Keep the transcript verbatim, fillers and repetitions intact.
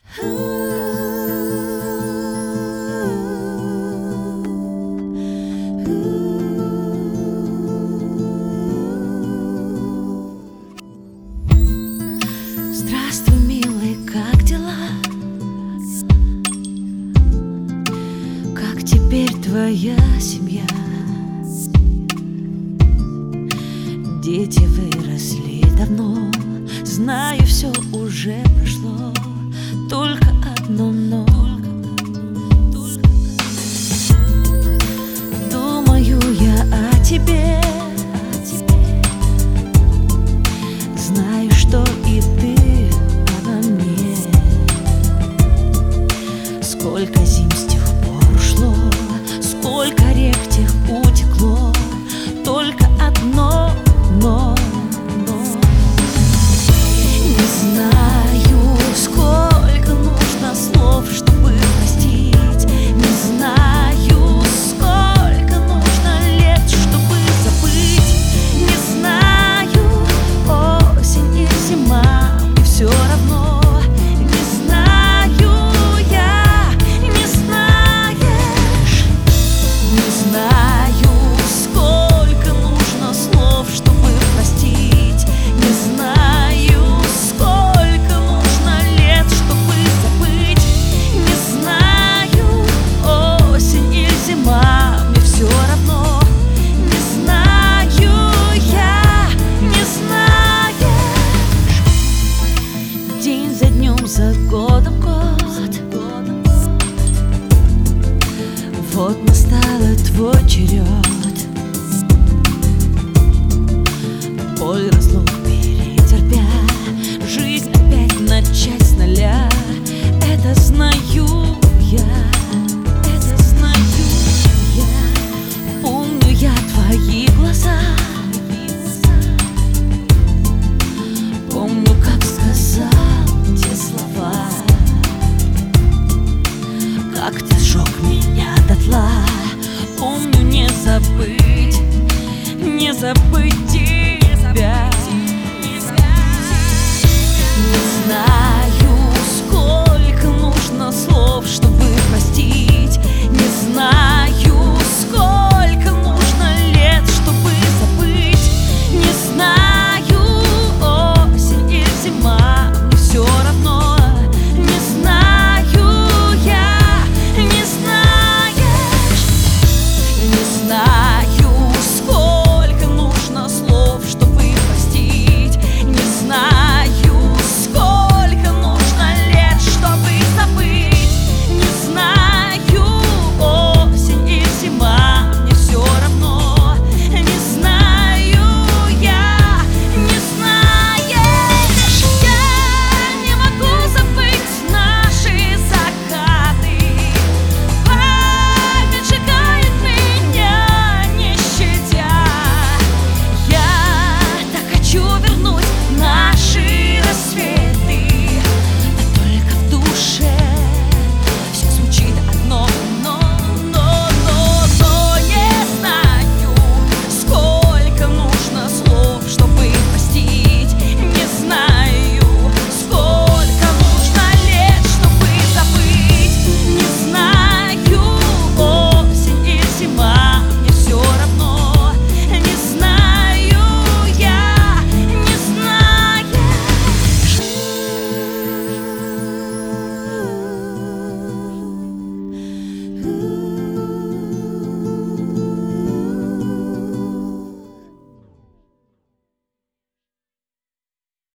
Здравствуй, милый, как дела? Как теперь твоя семья? Дети выросли давно, знаю, все уже прошло, только одно но. Думаю я о тебе, знаю, что и ты обо мне. Сколько зим с тех пор ушло, сколько рек тех утекло, только одно но, но. Не знаю, сколько нужно слов, чтобы простить. Не знаю, сколько нужно лет, чтобы забыть. Не знаю, осень и зима, и все равно. Не знаю я, не знаешь. Не знаю, сколько нужно слов, чтобы простить. Не знаю, сколько нужно лет, чтобы забыть. Не знаю, осень или зима, мне все равно. Не знаю я, не знаешь. День за днем, за годом год. Вот настал твой черед. Боль